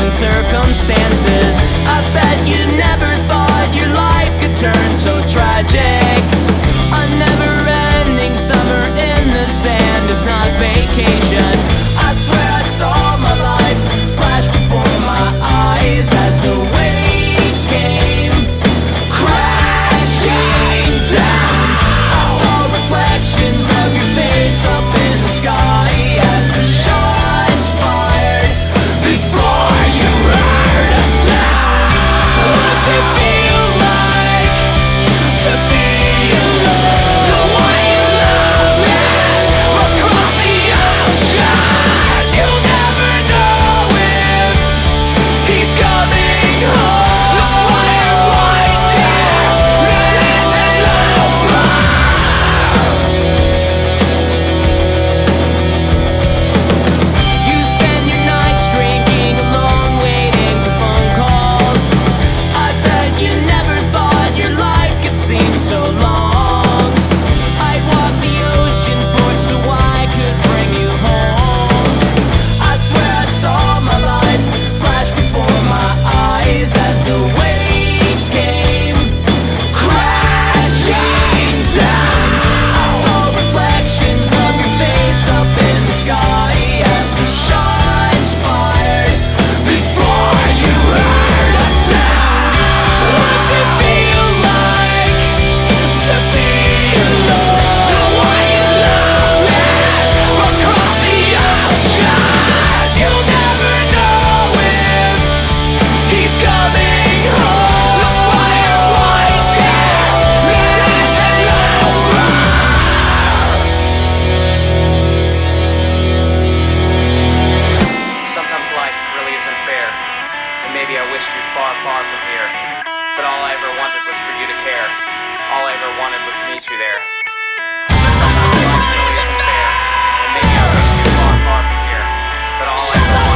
and circumstances. I bet you never thought your life could turn so tragic. A never-ending summer in the sand is not vacation. I swear I saw my life flash before my eyes as the waves came crashing down. I saw reflections of your face up in the sky as shots fired before you heard a sound. What's it feel like to be alone? The one you love is across the ocean. You'll never know if he's coming home. The wire right there, it isn't over. You spend your nights drinking alone, waiting for phone calls. I bet you never thought your life could seem so long. I'd walk the ocean for so I could bring you home. I swear I saw my life flash before my eyes as the waves came crashing down. I saw reflections of your face up in the sky as shots fired before you heard a sound. What's it feel like to be alone? The one you love is across the ocean. You'll never know if he's coming home. The wire right there, it isn't over. Sometimes life really isn't fair, and maybe I wished you far, far from here. But all I ever wanted was for you to care. All I ever wanted was to meet you there. Sometimes life really isn't fair, and maybe I wished you far, far from here. But all I ever wanted